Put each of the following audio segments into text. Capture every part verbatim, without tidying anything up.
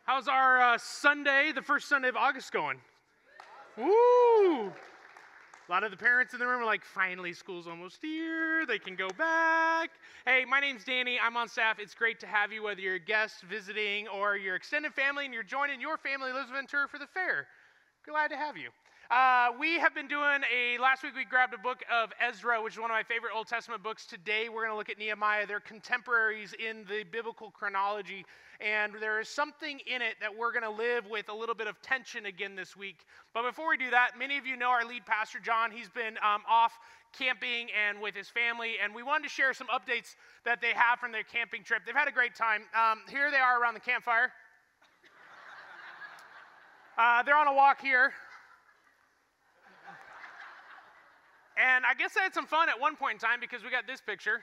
How's our uh, Sunday, the first Sunday of August going? Woo! A lot of the parents in the room are like, finally, school's almost here. They can go back. Hey, my name's Danny. I'm on staff. It's great to have you, whether you're a guest visiting or your extended family and you're joining your family, Elizabeth tour for the fair. Glad to have you. Uh, we have been doing a, last week we grabbed a book of Ezra, which is one of my favorite Old Testament books. Today we're going to look at Nehemiah. They're contemporaries in the biblical chronology, and there is something in it that we're going to live with a little bit of tension again this week. But before we do that, many of you know our lead pastor, John. He's been um, off camping and with his family, and we wanted to share some updates that they have from their camping trip. They've had a great time. Um, here they are around the campfire. Uh, they're on a walk here. And I guess I had some fun at one point in time because we got this picture.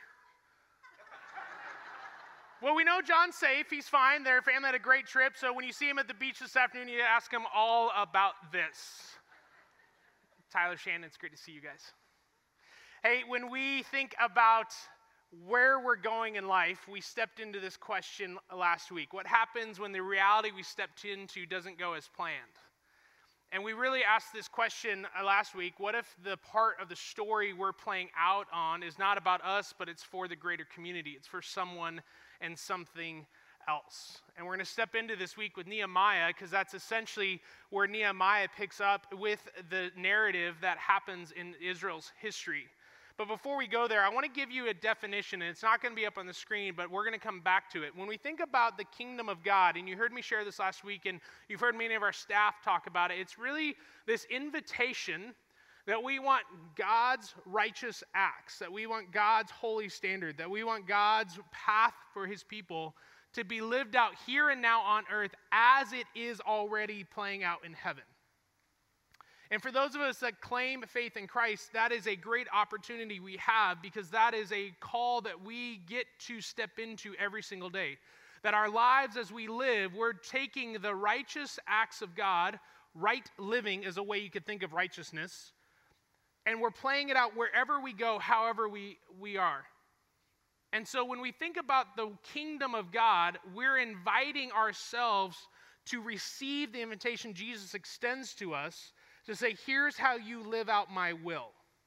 Well, we know John's safe. He's fine. Their family had a great trip. So when you see him at the beach this afternoon, you ask him all about this. Tyler, Shannon, it's great to see you guys. Hey, when we think about where we're going in life, we stepped into this question last week. What happens when the reality we stepped into doesn't go as planned? And we really asked this question last week: what if the part of the story we're playing out on is not about us, but it's for the greater community? It's for someone and something else. And we're going to step into this week with Nehemiah, because that's essentially where Nehemiah picks up with the narrative that happens in Israel's history. But before we go there, I want to give you a definition, and it's not going to be up on the screen, but we're going to come back to it. When we think about the kingdom of God, and you heard me share this last week, and you've heard many of our staff talk about it, it's really this invitation that we want God's righteous acts, that we want God's holy standard, that we want God's path for his people to be lived out here and now on earth as it is already playing out in heaven. And for those of us that claim faith in Christ, that is a great opportunity we have, because that is a call that we get to step into every single day. That our lives as we live, we're taking the righteous acts of God, right living is a way you could think of righteousness, and we're playing it out wherever we go, however we, we are. And so when we think about the kingdom of God, we're inviting ourselves to receive the invitation Jesus extends to us, to say, here's how you live out my will.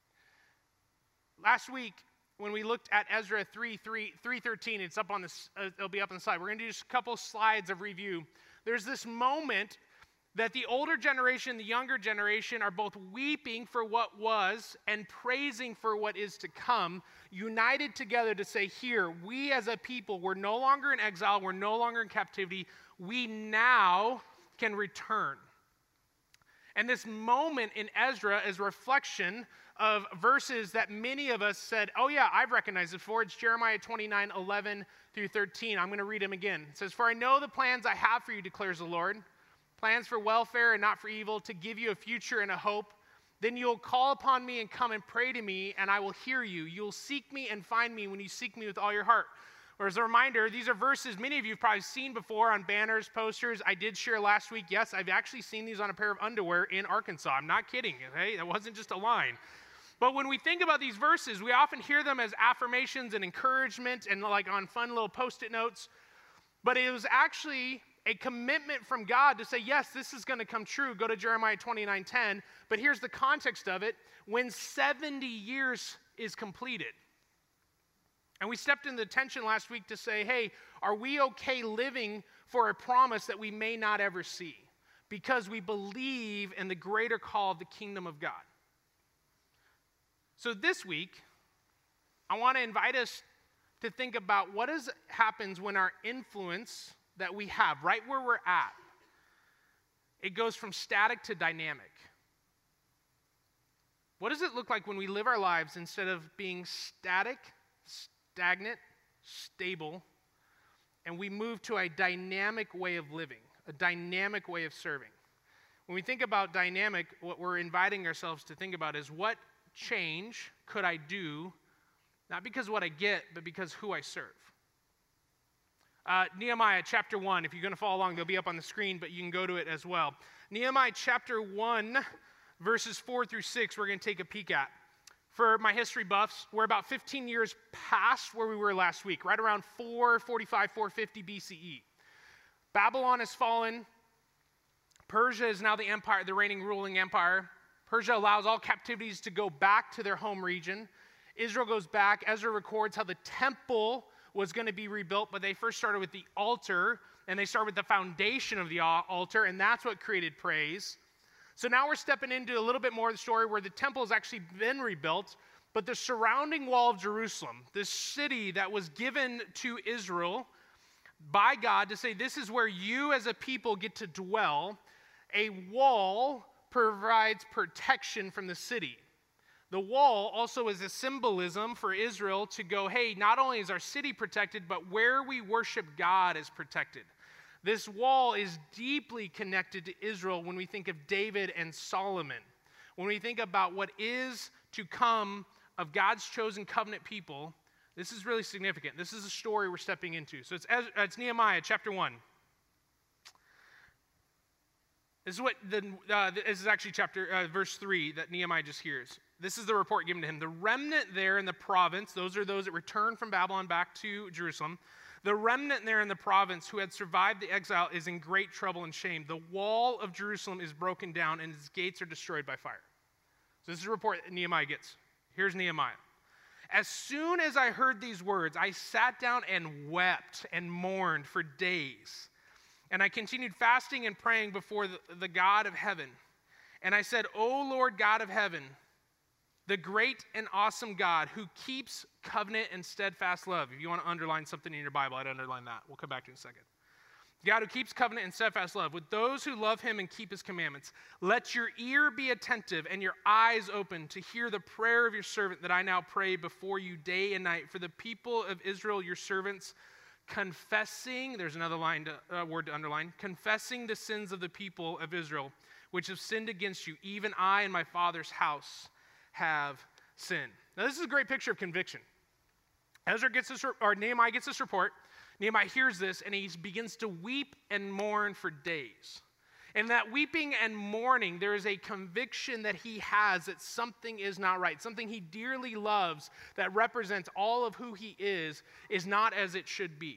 Last week, when we looked at Ezra three thirteen, it's up on this, uh, it'll be up on the slide. We're going to do just a couple slides of review. There's this moment that the older generation, the younger generation are both weeping for what was and praising for what is to come, united together to say, here, we as a people, we're no longer in exile, we're no longer in captivity, we now can return. And this moment in Ezra is a reflection of verses that many of us said, oh yeah, I've recognized it before. It's Jeremiah twenty-nine, eleven through thirteen. I'm going to read them again. It says, for I know the plans I have for you, declares the Lord, plans for welfare and not for evil, to give you a future and a hope. Then you'll call upon me and come and pray to me, and I will hear you. You'll seek me and find me when you seek me with all your heart. Or as a reminder, these are verses many of you have probably seen before on banners, posters. I did share last week, yes, I've actually seen these on a pair of underwear in Arkansas. I'm not kidding, okay? That wasn't just a line. But when we think about these verses, we often hear them as affirmations and encouragement and like on fun little post-it notes. But it was actually a commitment from God to say, yes, this is going to come true. Go to Jeremiah twenty-nine ten. But here's the context of it. When seventy years is completed. And we stepped into the tension last week to say, hey, are we okay living for a promise that we may not ever see? Because we believe in the greater call of the kingdom of God. So this week, I want to invite us to think about what is, happens when our influence that we have, right where we're at, it goes from static to dynamic. What does it look like when we live our lives instead of being static, stagnant, stable, and we move to a dynamic way of living, a dynamic way of serving? When we think about dynamic, what we're inviting ourselves to think about is, what change could I do, not because of what I get, but because who I serve? Uh, Nehemiah chapter one, if you're going to follow along, they'll be up on the screen, but you can go to it as well. Nehemiah chapter one, verses four through six, we're going to take a peek at. For my history buffs, we're about fifteen years past where we were last week, right around four forty-five, four fifty B C E. Babylon has fallen. Persia is now the empire, the reigning ruling empire. Persia allows all captivities to go back to their home region. Israel goes back. Ezra records how the temple was going to be rebuilt, but they first started with the altar, and they started with the foundation of the altar, and that's what created praise. So now we're stepping into a little bit more of the story where the temple has actually been rebuilt, but the surrounding wall of Jerusalem, this city that was given to Israel by God to say, this is where you as a people get to dwell, a wall provides protection from the city. The wall also is a symbolism for Israel to go, hey, not only is our city protected, but where we worship God is protected. This wall is deeply connected to Israel when we think of David and Solomon. When we think about what is to come of God's chosen covenant people, this is really significant. This is a story we're stepping into. So it's, it's Nehemiah chapter one. This is what the uh, this is actually chapter uh, verse three that Nehemiah just hears. This is the report given to him. The remnant there in the province, those are those that returned from Babylon back to Jerusalem. The remnant there in the province who had survived the exile is in great trouble and shame. The wall of Jerusalem is broken down and its gates are destroyed by fire. So this is a report that Nehemiah gets. Here's Nehemiah. As soon as I heard these words, I sat down and wept and mourned for days. And I continued fasting and praying before the, the God of heaven. And I said, O Lord God of heaven, the great and awesome God who keeps covenant and steadfast love. If you want to underline something in your Bible, I'd underline that. We'll come back to it in a second. God who keeps covenant and steadfast love with those who love him and keep his commandments. Let your ear be attentive and your eyes open to hear the prayer of your servant that I now pray before you day and night for the people of Israel, your servants, confessing, there's another line to, uh, word to underline, confessing the sins of the people of Israel, which have sinned against you. Even I and my father's house have sinned. Now this is a great picture of conviction. Ezra gets this, or Nehemiah gets this report. Nehemiah hears this and he begins to weep and mourn for days. In that weeping and mourning, there is a conviction that he has that something is not right. Something he dearly loves that represents all of who he is, is not as it should be.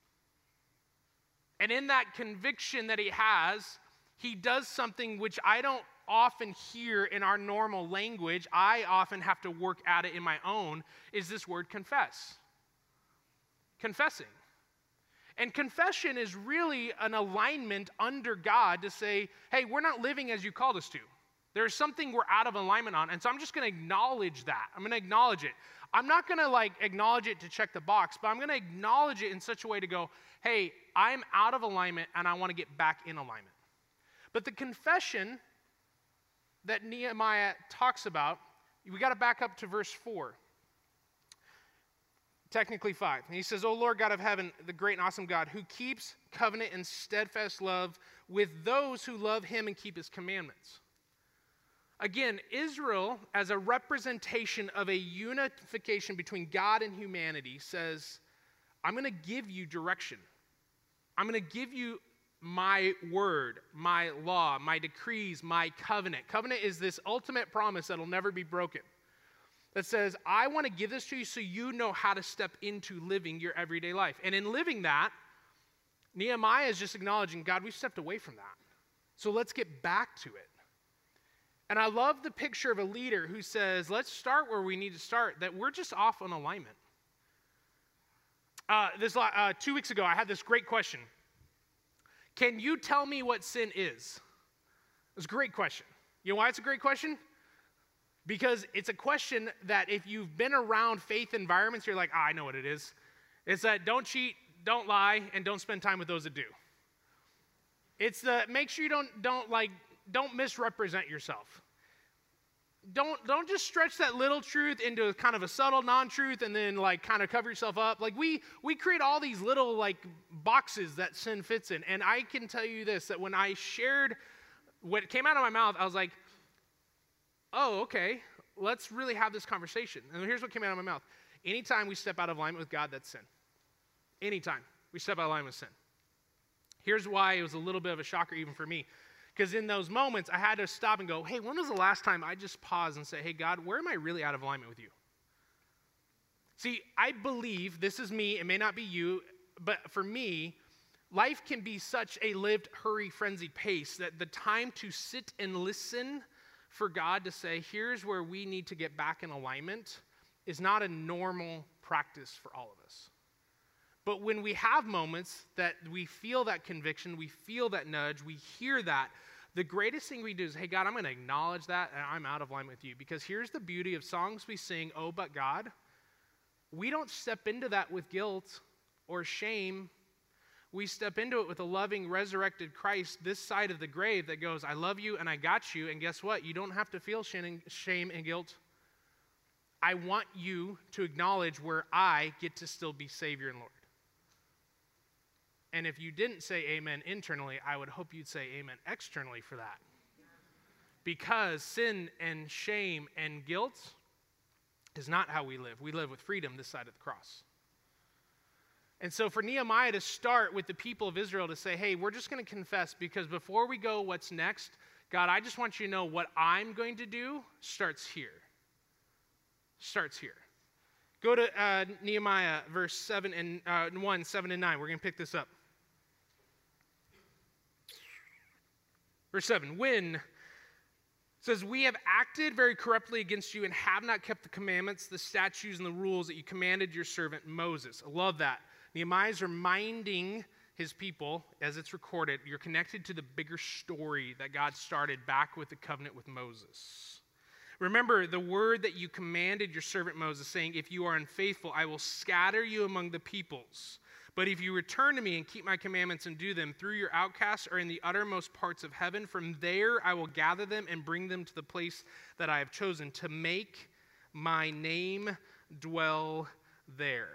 And in that conviction that he has, he does something which I don't often hear in our normal language. I often have to work at it in my own, is this word confess. Confessing. And confession is really an alignment under God to say, hey, we're not living as you called us to. There's something we're out of alignment on, and so I'm just going to acknowledge that. I'm going to acknowledge it. I'm not going to like acknowledge it to check the box, but I'm going to acknowledge it in such a way to go, hey, I'm out of alignment, and I want to get back in alignment. But the confession that Nehemiah talks about, we got to back up to verse four. Technically five. And he says, O Lord God of heaven, the great and awesome God, who keeps covenant and steadfast love with those who love him and keep his commandments. Again, Israel, as a representation of a unification between God and humanity, says, I'm going to give you direction. I'm going to give you my word, my law, my decrees, my covenant. Covenant is this ultimate promise that will never be broken. That says, I want to give this to you so you know how to step into living your everyday life. And in living that, Nehemiah is just acknowledging, God, we've stepped away from that. So let's get back to it. And I love the picture of a leader who says, let's start where we need to start, that we're just off on alignment. Uh, this uh, two weeks ago, I had this great question. Can you tell me what sin is? It's a great question. You know why it's a great question? Because it's a question that if you've been around faith environments, you're like, oh, I know what it is. It's that don't cheat, don't lie, and don't spend time with those that do. It's the make sure you don't don't like don't misrepresent yourself. Don't don't just stretch that little truth into kind of a subtle non-truth and then like kind of cover yourself up. Like we we create all these little like boxes that sin fits in. And I can tell you this, that when I shared what came out of my mouth, I was like, oh, okay, let's really have this conversation. And here's what came out of my mouth. Anytime we step out of alignment with God, that's sin. Anytime we step out of alignment with sin. Here's why it was a little bit of a shocker even for me. Because in those moments, I had to stop and go, hey, when was the last time I just paused and say, hey, God, where am I really out of alignment with you? See, I believe, this is me, it may not be you, but for me, Life can be such a lived, hurry, frenzied pace that the time to sit and listen for God to say, here's where we need to get back in alignment, is not a normal practice for all of us. But when we have moments that we feel that conviction, we feel that nudge, we hear that, the greatest thing we do is, hey, God, I'm going to acknowledge that, and I'm out of line with you. Because here's the beauty of songs we sing, oh, but God. We don't step into that with guilt or shame. We step into it with a loving, resurrected Christ this side of the grave that goes, I love you and I got you, and guess what? You don't have to feel shame and guilt. I want you to acknowledge where I get to still be Savior and Lord. And if you didn't say amen internally, I would hope you'd say amen externally for that. Because sin and shame and guilt is not how we live. We live with freedom this side of the cross. And so for Nehemiah to start with the people of Israel to say, hey, we're just going to confess, because before we go what's next, God, I just want you to know what I'm going to do starts here. Starts here. Go to uh, Nehemiah verse seven and uh, one, seven and nine. We're going to pick this up. Verse seven, when says, we have acted very corruptly against you and have not kept the commandments, the statutes, and the rules that you commanded your servant Moses. I love that. Nehemiah is reminding his people, as it's recorded, you're connected to the bigger story that God started back with the covenant with Moses. Remember the word that you commanded your servant Moses, saying, if you are unfaithful, I will scatter you among the peoples. But if you return to me and keep my commandments and do them, through your outcasts or in the uttermost parts of heaven, from there I will gather them and bring them to the place that I have chosen, to make my name dwell there.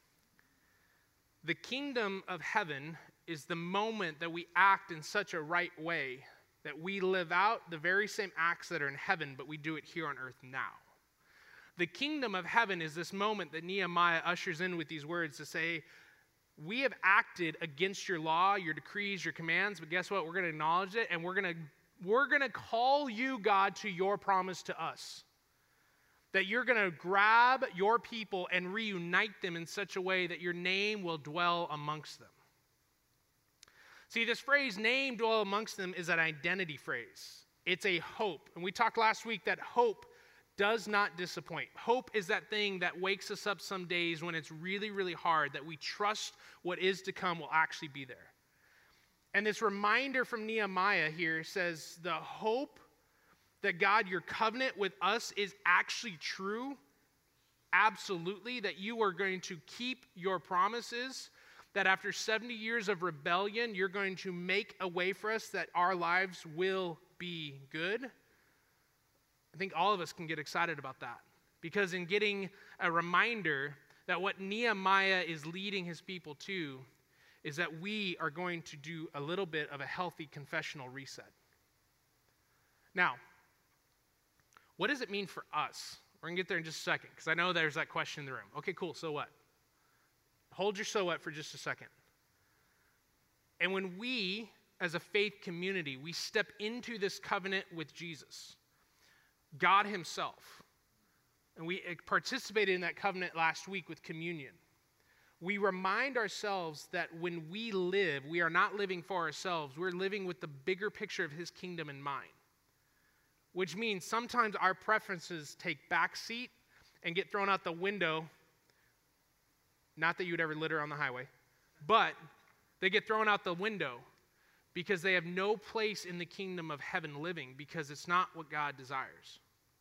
The kingdom of heaven is the moment that we act in such a right way that we live out the very same acts that are in heaven, but we do it here on earth now. The kingdom of heaven is this moment that Nehemiah ushers in with these words to say, we have acted against your law, your decrees, your commands, but guess what? We're going to acknowledge it, and we're going to we're going to call you, God, to your promise to us. That you're going to grab your people and reunite them in such a way that your name will dwell amongst them. See, this phrase, name dwell amongst them, is an identity phrase. It's a hope. And we talked last week that hope does not disappoint. Hope is that thing that wakes us up some days when it's really, really hard, that we trust what is to come will actually be there. And this reminder from Nehemiah here says the hope that God, your covenant with us is actually true, absolutely, that you are going to keep your promises, that after seventy years of rebellion, you're going to make a way for us that our lives will be good. I think all of us can get excited about that, because in getting a reminder that what Nehemiah is leading his people to is that we are going to do a little bit of a healthy confessional reset. Now, what does it mean for us? We're going to get there in just a second, because I know there's that question in the room. Okay, cool, so what? Hold your so what for just a second. And when we, as a faith community, we step into this covenant with Jesus, God himself, and we participated in that covenant last week with communion, we remind ourselves that when we live, we are not living for ourselves. We're living with the bigger picture of his kingdom in mind, which means sometimes our preferences take backseat and get thrown out the window. Not that you would ever litter on the highway, but they get thrown out the window because they have no place in the kingdom of heaven living, because it's not what God desires.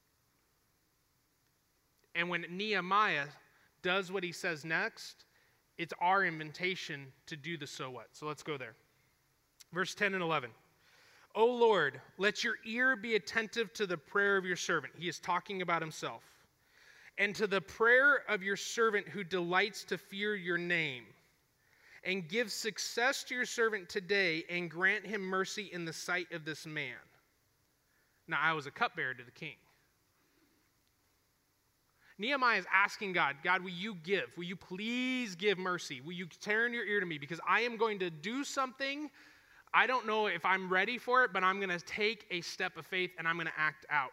And when Nehemiah does what he says next, it's our invitation to do the so what. So let's go there. Verse ten and eleven. O Lord, let your ear be attentive to the prayer of your servant. He is talking about himself. And to the prayer of your servant who delights to fear your name. And give success to your servant today, and grant him mercy in the sight of this man. Now, I was a cupbearer to the king. Nehemiah is asking God, God, will you give? Will you please give mercy? Will you turn your ear to me? Because I am going to do something. I don't know if I'm ready for it, but I'm going to take a step of faith and I'm going to act out.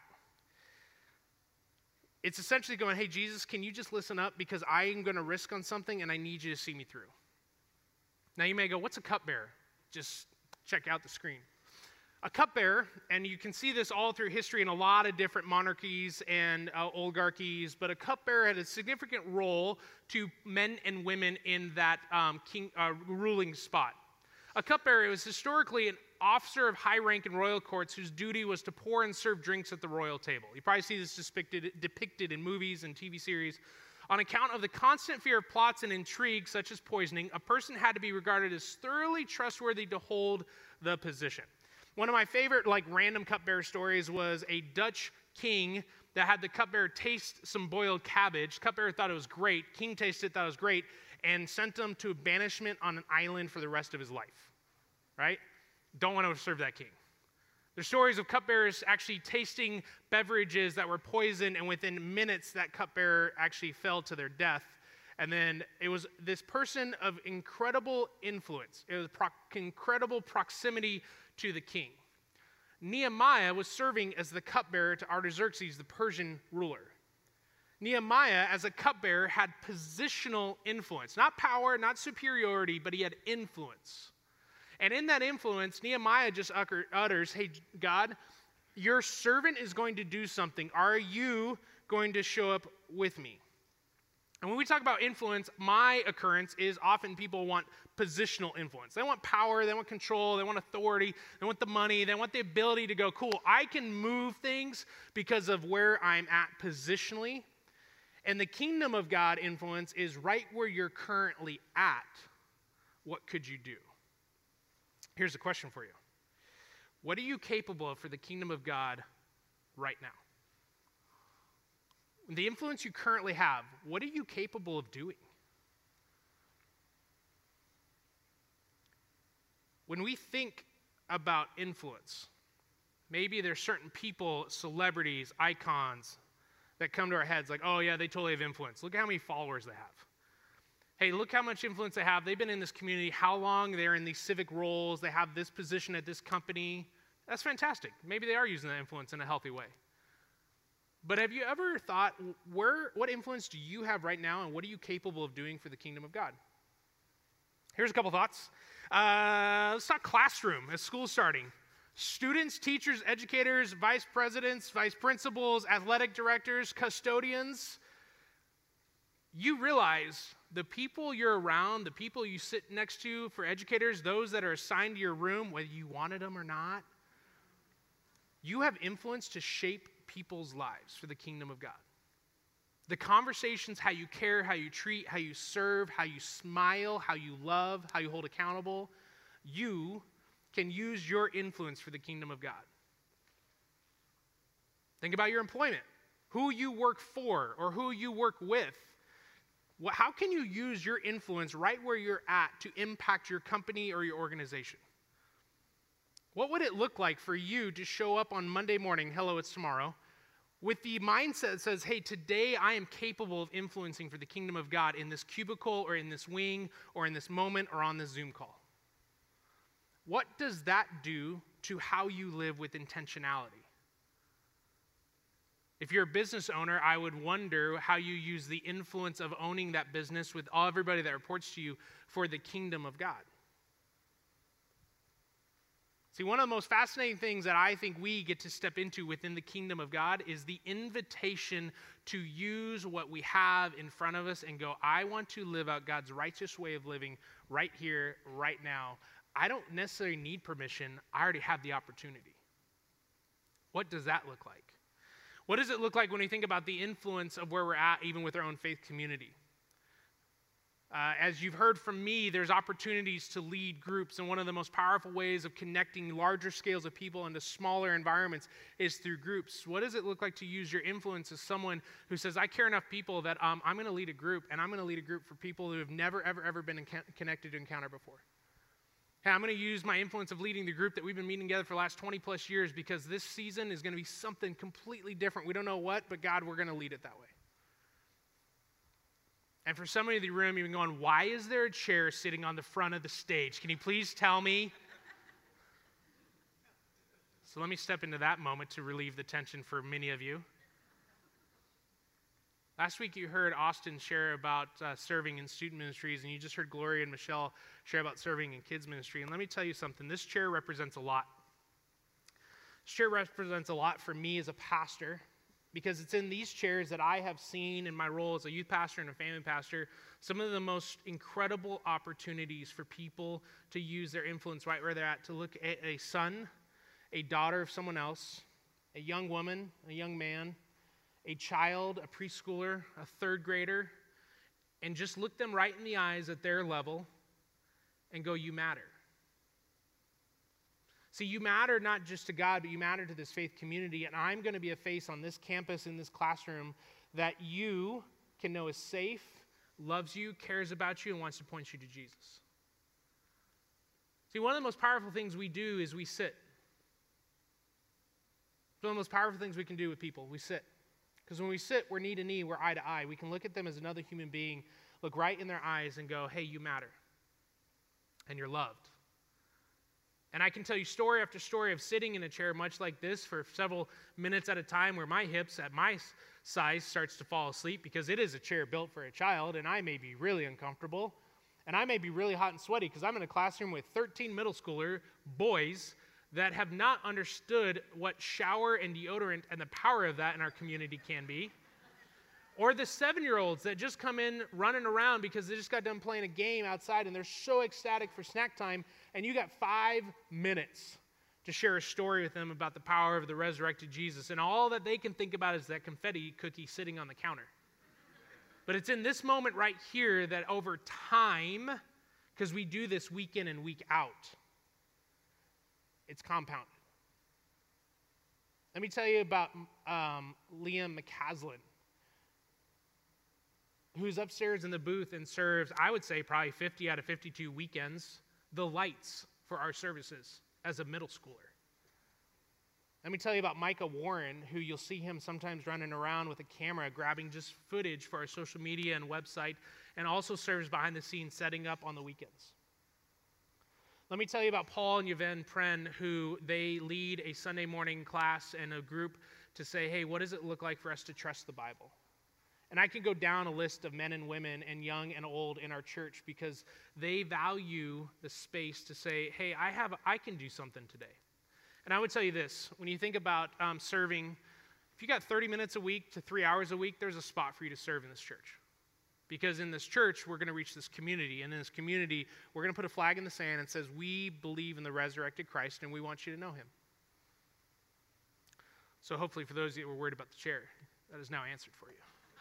It's essentially going, hey, Jesus, can you just listen up? Because I am going to risk on something and I need you to see me through. Now you may go, what's a cupbearer? Just check out the screen. A cupbearer, and you can see this all through history in a lot of different monarchies and uh, oligarchies, but a cupbearer had a significant role to men and women in that um, king, uh, ruling spot. A cupbearer was historically an officer of high rank in royal courts whose duty was to pour and serve drinks at the royal table. You probably see this depicted, depicted in movies and T V series. On account of the constant fear of plots and intrigues, such as poisoning, a person had to be regarded as thoroughly trustworthy to hold the position. One of my favorite, like, random cupbearer stories was a Dutch king that had the cupbearer taste some boiled cabbage. Cupbearer thought it was great. King tasted it, thought it was great, and sent him to banishment on an island for the rest of his life. Right? Don't want to serve that king. There's stories of cupbearers actually tasting beverages that were poisoned, and within minutes, that cupbearer actually fell to their death. And then it was this person of incredible influence. It was pro- incredible proximity to the king. Nehemiah was serving as the cupbearer to Artaxerxes, the Persian ruler. Nehemiah, as a cupbearer, had positional influence. Not power, not superiority, but he had influence. And in that influence, Nehemiah just utters, hey, God, your servant is going to do something. Are you going to show up with me? And when we talk about influence, my occurrence is often people want positional influence. They want power, they want control, they want authority, they want the money, they want the ability to go, cool, I can move things because of where I'm at positionally. And the kingdom of God influence is right where you're currently at. What could you do? Here's a question for you. What are you capable of for the kingdom of God right now? The influence you currently have, what are you capable of doing? When we think about influence, maybe there's certain people, celebrities, icons that come to our heads like, oh yeah, they totally have influence. Look at how many followers they have. Hey, look how much influence they have. They've been in this community, how long they're in these civic roles, they have this position at this company. That's fantastic. Maybe they are using that influence in a healthy way. But have you ever thought, where, what influence do you have right now, and what are you capable of doing for the kingdom of God? Here's a couple thoughts. Uh, let's talk classroom as school's starting. Students, teachers, educators, vice presidents, vice principals, athletic directors, custodians. You realize the people you're around, the people you sit next to for educators, those that are assigned to your room, whether you wanted them or not, you have influence to shape people's lives for the kingdom of God. The conversations, how you care, how you treat, how you serve, how you smile, how you love, how you hold accountable, you can use your influence for the kingdom of God. Think about your employment, who you work for or who you work with. How can you use your influence right where you're at to impact your company or your organization? What would it look like for you to show up on Monday morning, hello, it's tomorrow, with the mindset that says, hey, today I am capable of influencing for the kingdom of God in this cubicle or in this wing or in this moment or on this Zoom call? What does that do to how you live with intentionality? If you're a business owner, I would wonder how you use the influence of owning that business with all everybody that reports to you for the kingdom of God. See, one of the most fascinating things that I think we get to step into within the kingdom of God is the invitation to use what we have in front of us and go, I want to live out God's righteous way of living right here, right now. I don't necessarily need permission. I already have the opportunity. What does that look like? What does it look like when we think about the influence of where we're at, even with our own faith community? Uh, as you've heard from me, there's opportunities to lead groups, and one of the most powerful ways of connecting larger scales of people into smaller environments is through groups. What does it look like to use your influence as someone who says, I care enough people that um, I'm going to lead a group, and I'm going to lead a group for people who have never, ever, ever been enc- connected to Encounter before? Hey, I'm going to use my influence of leading the group that we've been meeting together for the last twenty plus years because this season is going to be something completely different. We don't know what, but God, we're going to lead it that way. And for somebody in the room, you've been going, why is there a chair sitting on the front of the stage? Can you please tell me? So let me step into that moment to relieve the tension for many of you. Last week you heard Austin share about uh, serving in student ministries, and you just heard Gloria and Michelle share about serving in kids ministry. And let me tell you something, this chair represents a lot. This chair represents a lot for me as a pastor, because it's in these chairs that I have seen in my role as a youth pastor and a family pastor some of the most incredible opportunities for people to use their influence right where they're at, to look at a son, a daughter of someone else, a young woman, a young man, a child, a preschooler, a third grader, and just look them right in the eyes at their level and go, you matter. See, you matter not just to God, but you matter to this faith community, and I'm going to be a face on this campus, in this classroom, that you can know is safe, loves you, cares about you, and wants to point you to Jesus. See, one of the most powerful things we do is we sit. It's one of the most powerful things we can do with people. We sit. Because when we sit, we're knee to knee, we're eye to eye. We can look at them as another human being, look right in their eyes and go, hey, you matter. And you're loved. And I can tell you story after story of sitting in a chair much like this for several minutes at a time, where my hips at my size starts to fall asleep, because it is a chair built for a child, and I may be really uncomfortable, and I may be really hot and sweaty because I'm in a classroom with thirteen middle schooler boys that have not understood what shower and deodorant and the power of that in our community can be. Or the seven-year-olds that just come in running around because they just got done playing a game outside and they're so ecstatic for snack time, and you got five minutes to share a story with them about the power of the resurrected Jesus, and all that they can think about is that confetti cookie sitting on the counter. But it's in this moment right here that over time, because we do this week in and week out, it's compounded. Let me tell you about um, Liam McCaslin, who's upstairs in the booth and serves, I would say, probably fifty out of fifty-two weekends, the lights for our services as a middle schooler. Let me tell you about Micah Warren, who you'll see him sometimes running around with a camera, grabbing just footage for our social media and website, and also serves behind the scenes setting up on the weekends. Let me tell you about Paul and Yvonne Pren, who they lead a Sunday morning class and a group to say, hey, what does it look like for us to trust the Bible? And I can go down a list of men and women and young and old in our church, because they value the space to say, hey, I have, I can do something today. And I would tell you this, when you think about um, serving, if you got thirty minutes a week to three hours a week, there's a spot for you to serve in this church. Because in this church, we're going to reach this community. And in this community, we're going to put a flag in the sand and says, we believe in the resurrected Christ, and we want you to know him. So hopefully for those of you who were worried about the chair, that is now answered for you.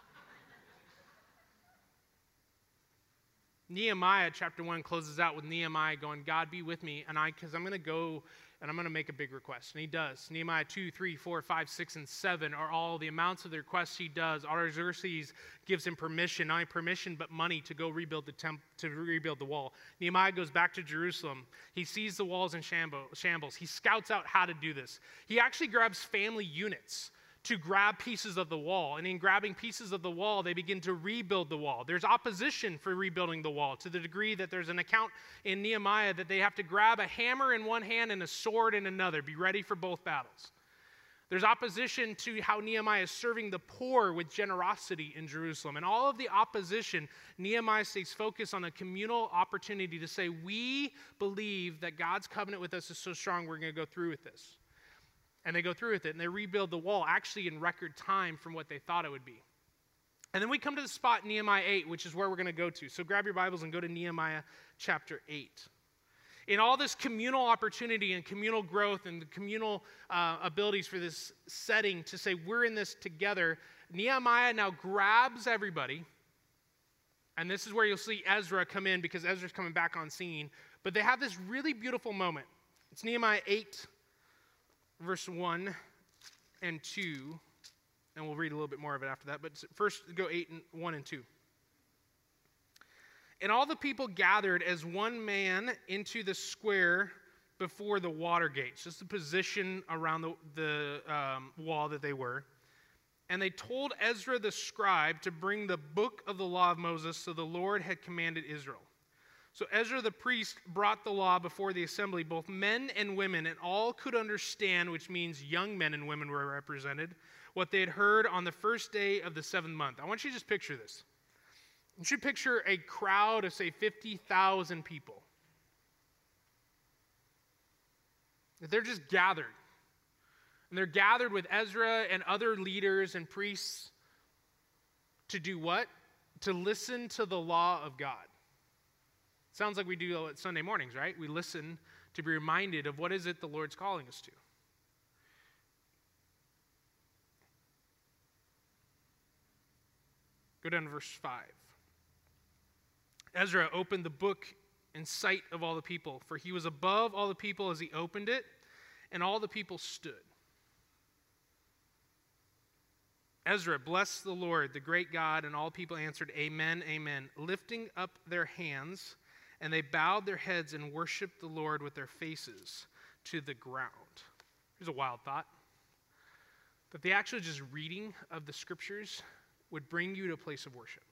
Nehemiah chapter one closes out with Nehemiah going, God be with me, and I, because I'm going to go and I'm going to make a big request. And he does. Nehemiah two, three, four, five, six, and seven are all the amounts of the requests he does. Artaxerxes gives him permission, not only permission, but money to go rebuild the temp, to rebuild the wall. Nehemiah goes back to Jerusalem. He sees the walls in shambles. He scouts out how to do this. He actually grabs family units to grab pieces of the wall. And in grabbing pieces of the wall, they begin to rebuild the wall. There's opposition for rebuilding the wall, to the degree that there's an account in Nehemiah that they have to grab a hammer in one hand and a sword in another, be ready for both battles. There's opposition to how Nehemiah is serving the poor with generosity in Jerusalem. And all of the opposition, Nehemiah stays focused on a communal opportunity to say, we believe that God's covenant with us is so strong, we're going to go through with this. And they go through with it, and they rebuild the wall, actually in record time from what they thought it would be. And then we come to the spot in Nehemiah eight, which is where we're going to go to. So grab your Bibles and go to Nehemiah chapter eight. In all this communal opportunity and communal growth and the communal uh, abilities for this setting to say we're in this together, Nehemiah now grabs everybody. And this is where you'll see Ezra come in, because Ezra's coming back on scene. But they have this really beautiful moment. It's Nehemiah eight, verse one and two, and we'll read a little bit more of it after that, but first go eight and one and two. And all the people gathered as one man into the square before the water gates, just the position around the, the um, wall that they were. And they told Ezra the scribe to bring the book of the law of Moses, so the Lord had commanded Israel. So Ezra the priest brought the law before the assembly, both men and women, and all could understand, which means young men and women were represented, what they had heard on the first day of the seventh month. I want you to just picture this. You should picture a crowd of, say, fifty thousand people. They're just gathered. And they're gathered with Ezra and other leaders and priests to do what? To listen to the law of God. Sounds like we do at Sunday mornings, right? We listen to be reminded of what is it the Lord's calling us to. Go down to verse five. Ezra opened the book in sight of all the people, for he was above all the people as he opened it, and all the people stood. Ezra blessed the Lord, the great God, and all people answered, Amen, amen, lifting up their hands, and they bowed their heads and worshiped the Lord with their faces to the ground. Here's a wild thought. That the actual just reading of the scriptures would bring you to a place of worship.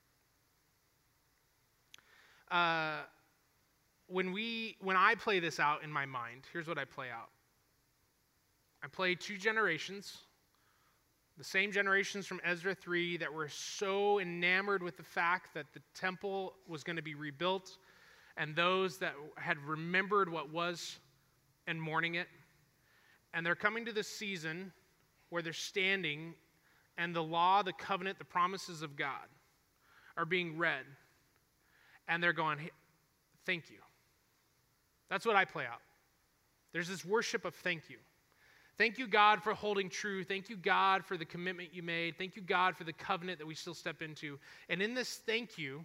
Uh, when we, when I play this out in my mind, here's what I play out. I play two generations, the same generations from Ezra three that were so enamored with the fact that the temple was going to be rebuilt, and those that had remembered what was and mourning it. And they're coming to this season where they're standing, and the law, the covenant, the promises of God are being read. And they're going, hey, thank you. That's what I play out. There's this worship of thank you. Thank you, God, for holding true. Thank you, God, for the commitment you made. Thank you, God, for the covenant that we still step into. And in this thank you,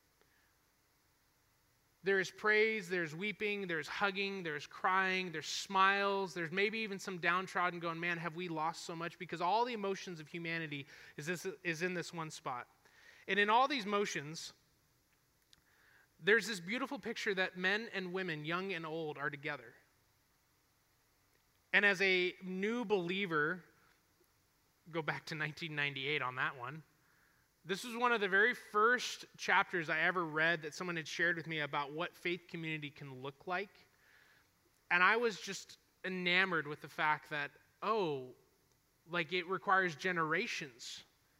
there is praise, there's weeping, there's hugging, there's crying, there's smiles, there's maybe even some downtrodden going, man, have we lost so much? Because all the emotions of humanity is, this, is in this one spot. And in all these motions, there's this beautiful picture that men and women, young and old, are together. And as a new believer, go back to nineteen ninety-eight on that one, this was one of the very first chapters I ever read that someone had shared with me about what faith community can look like. And I was just enamored with the fact that, oh, like it requires generations.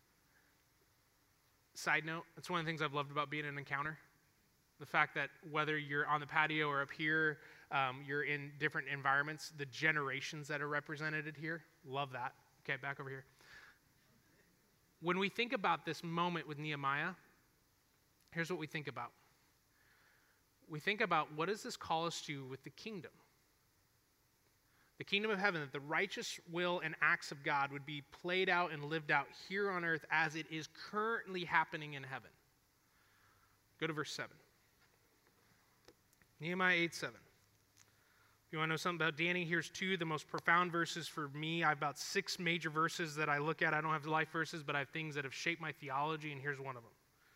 Side note, it's one of the things I've loved about being an Encounter. The fact that whether you're on the patio or up here, um, you're in different environments, the generations that are represented here, love that. Okay, back over here. When we think about this moment with Nehemiah, here's what we think about. We think about, what does this call us to with the kingdom? The kingdom of heaven, that the righteous will and acts of God would be played out and lived out here on earth as it is currently happening in heaven. Go to verse seven. Nehemiah eight seven. If you want to know something about Danny, here's two of the most profound verses for me. I have about six major verses that I look at. I don't have life verses, but I have things that have shaped my theology, and here's one of them.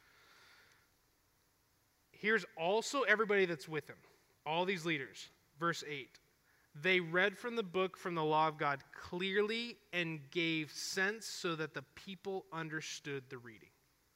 Here's also everybody that's with him, all these leaders. Verse eight. They read from the book from the law of God clearly and gave sense so that the people understood the reading.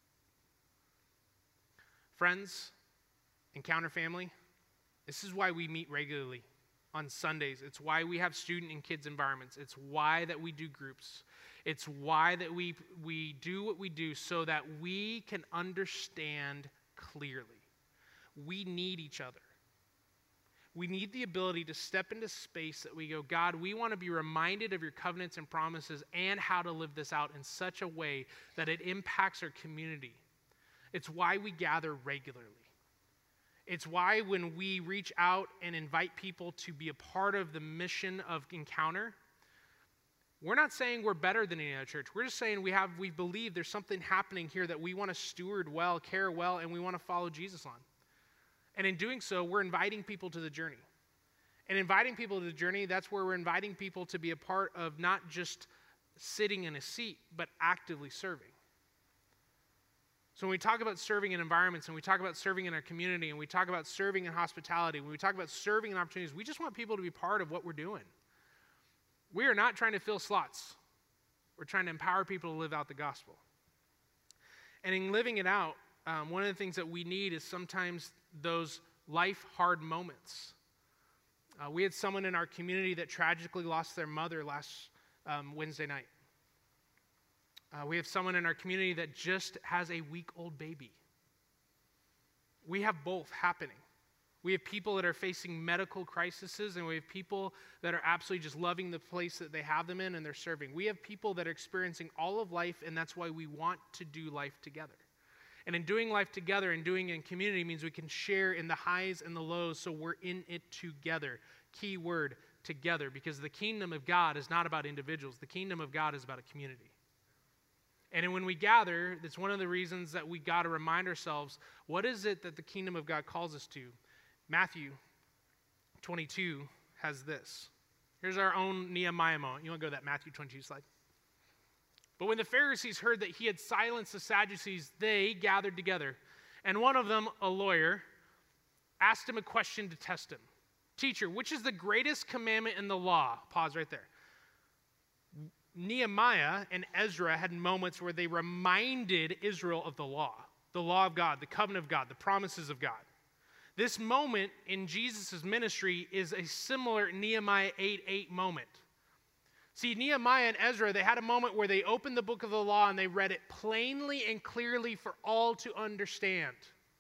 Friends, Encounter family, this is why we meet regularly on Sundays. It's why we have student and kids environments. It's why that we do groups. It's why that we, we do what we do so that we can understand clearly. We need each other. We need the ability to step into space that we go, God, we want to be reminded of your covenants and promises and how to live this out in such a way that it impacts our community. It's why we gather regularly. It's why when we reach out and invite people to be a part of the mission of Encounter, we're not saying we're better than any other church. We're just saying we have, we believe there's something happening here that we want to steward well, care well, and we want to follow Jesus on. And in doing so, we're inviting people to the journey. And inviting people to the journey, that's where we're inviting people to be a part of not just sitting in a seat, but actively serving. So when we talk about serving in environments, and we talk about serving in our community, and we talk about serving in hospitality, when we talk about serving in opportunities, we just want people to be part of what we're doing. We are not trying to fill slots. We're trying to empower people to live out the gospel. And in living it out, um, one of the things that we need is sometimes those life hard moments. Uh, we had someone in our community that tragically lost their mother last um, Wednesday night. Uh, we have someone in our community that just has a week-old baby. We have both happening. We have people that are facing medical crises, and we have people that are absolutely just loving the place that they have them in and they're serving. We have people that are experiencing all of life, and that's why we want to do life together. And in doing life together and doing it in community means we can share in the highs and the lows, so we're in it together. Key word, together, because the kingdom of God is not about individuals. The kingdom of God is about a community. And when we gather, that's one of the reasons that we got to remind ourselves, what is it that the kingdom of God calls us to? Matthew twenty-two has this. Here's our own Nehemiah moment. You want to go to that Matthew twenty-two slide? But when the Pharisees heard that he had silenced the Sadducees, they gathered together. And one of them, a lawyer, asked him a question to test him. Teacher, which is the greatest commandment in the law? Pause right there. Nehemiah and Ezra had moments where they reminded Israel of the law, the law of God, the covenant of God, the promises of God. This moment in Jesus' ministry is a similar Nehemiah eight eight moment. See, Nehemiah and Ezra, they had a moment where they opened the book of the law and they read it plainly and clearly for all to understand.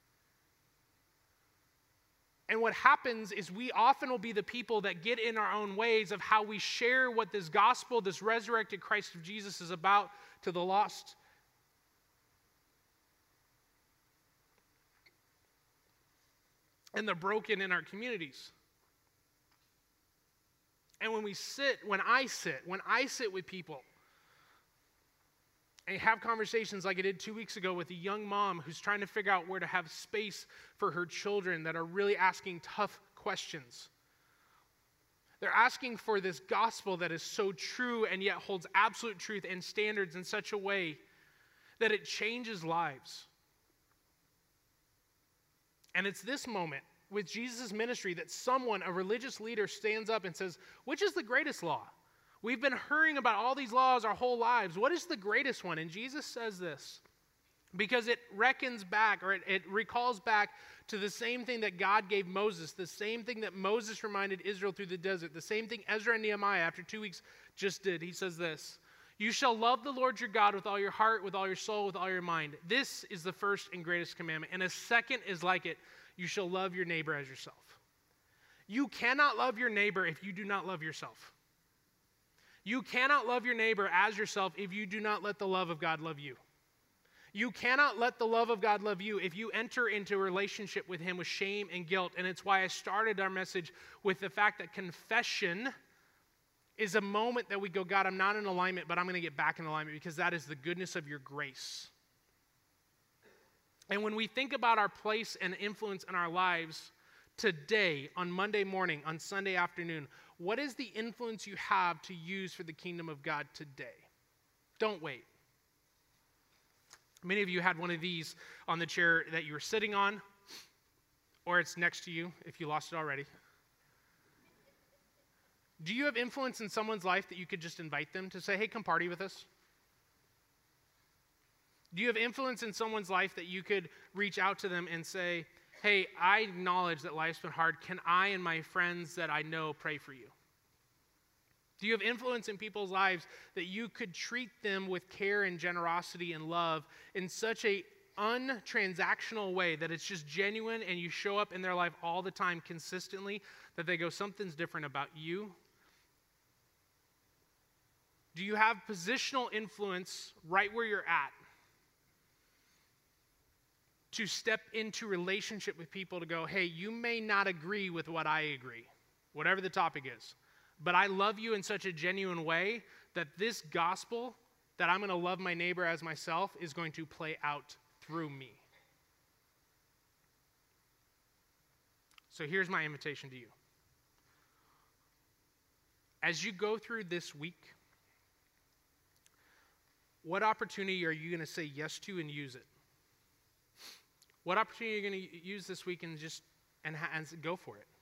And what happens is we often will be the people that get in our own ways of how we share what this gospel, this resurrected Christ of Jesus is about to the lost. And the broken in our communities. And when we sit, when I sit, when I sit with people and have conversations like I did two weeks ago with a young mom who's trying to figure out where to have space for her children that are really asking tough questions. They're asking for this gospel that is so true and yet holds absolute truth and standards in such a way that it changes lives. And it's this moment with Jesus' ministry that someone, a religious leader, stands up and says, which is the greatest law? We've been hearing about all these laws our whole lives. What is the greatest one? And Jesus says this because it reckons back, or it, it recalls back to the same thing that God gave Moses, the same thing that Moses reminded Israel through the desert, the same thing Ezra and Nehemiah after two weeks just did. He says this, you shall love the Lord your God with all your heart, with all your soul, with all your mind. This is the first and greatest commandment. And a second is like it. You shall love your neighbor as yourself. You cannot love your neighbor if you do not love yourself. You cannot love your neighbor as yourself if you do not let the love of God love you. You cannot let the love of God love you if you enter into a relationship with him with shame and guilt. And it's why I started our message with the fact that confession is a moment that we go, God, I'm not in alignment, but I'm going to get back in alignment because that is the goodness of your grace. And when we think about our place and influence in our lives today, on Monday morning, on Sunday afternoon, what is the influence you have to use for the kingdom of God today? Don't wait. Many of you had one of these on the chair that you were sitting on, or it's next to you if you lost it already. Do you have influence in someone's life that you could just invite them to say, hey, come party with us? Do you have influence in someone's life that you could reach out to them and say, hey, I acknowledge that life's been hard. Can I and my friends that I know pray for you? Do you have influence in people's lives that you could treat them with care and generosity and love in such a untransactional way that it's just genuine and you show up in their life all the time consistently that they go, something's different about you? Do you have positional influence right where you're at to step into relationship with people to go, hey, you may not agree with what I agree, whatever the topic is, but I love you in such a genuine way that this gospel that I'm going to love my neighbor as myself is going to play out through me. So here's my invitation to you. As you go through this week, what opportunity are you going to say yes to and use it? What opportunity are you going to use this week and just and, and go for it?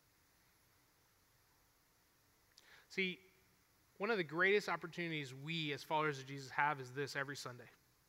See, one of the greatest opportunities we as followers of Jesus have is this every Sunday.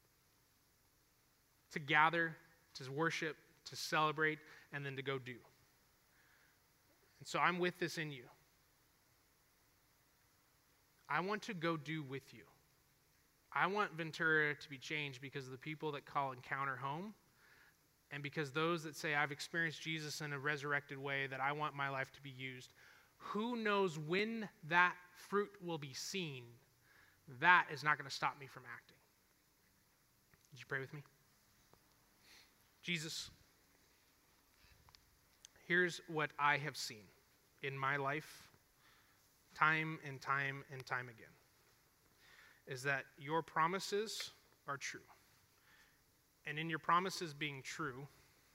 To gather, to worship, to celebrate, and then to go do. And so I'm with this in you. I want to go do with you. I want Ventura to be changed because of the people that call Encounter home, and because those that say, I've experienced Jesus in a resurrected way, that I want my life to be used. Who knows when that fruit will be seen? That is not going to stop me from acting. Would you pray with me? Jesus, here's what I have seen in my life, time and time and time again, is that your promises are true. And in your promises being true,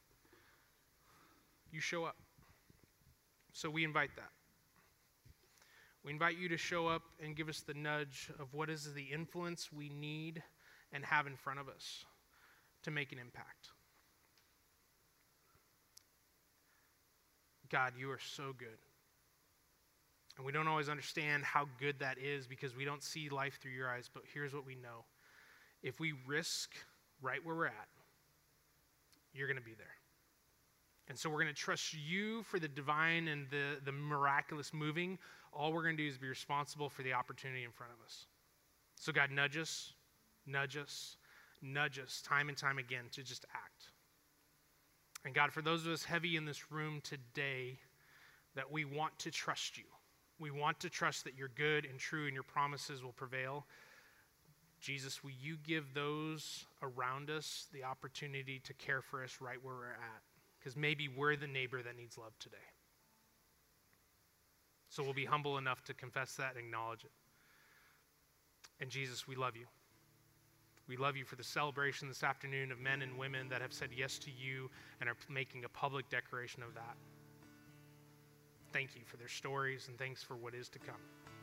you show up. So we invite that. We invite you to show up and give us the nudge of what is the influence we need and have in front of us to make an impact. God, you are so good. And we don't always understand how good that is because we don't see life through your eyes, but here's what we know. If we risk right where we're at, you're going to be there. And so we're going to trust you for the divine and the, the miraculous moving. All we're going to do is be responsible for the opportunity in front of us. So God, nudge us, nudge us, nudge us time and time again to just act. And God, for those of us heavy in this room today, that we want to trust you. We want to trust that you're good and true and your promises will prevail. Jesus, will you give those around us the opportunity to care for us right where we're at? Because maybe we're the neighbor that needs love today. So we'll be humble enough to confess that and acknowledge it. And Jesus, we love you. We love you for the celebration this afternoon of men and women that have said yes to you and are making a public declaration of that. Thank you for their stories and thanks for what is to come.